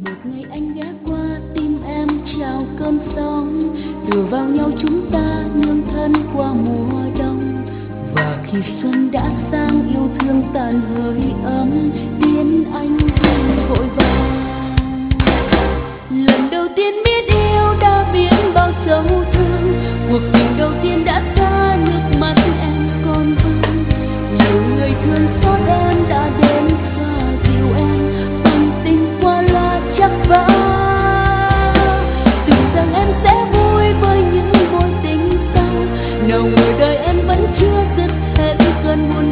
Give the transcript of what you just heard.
Ngày anh ghé qua tim em trào cơn sóng, tựa vào nhau chúng ta nương thân qua mùa đông. Và khi xuân đã sang yêu thương tàn hơi ấm, tiến anh không vội vàng. Lần đầu tiên biết yêu đã biết bao dấu thương, cuộc tình đầu tiên đã xa nước mắt em còn vương. Nhiều người thương xót em đã đến xoa dịu em bằng tình qua loa chắc vá. Tưởng rằng em sẽ vui với những mối tình sau, nào ngờ đời em vẫn chưa dứt hết cơn buồn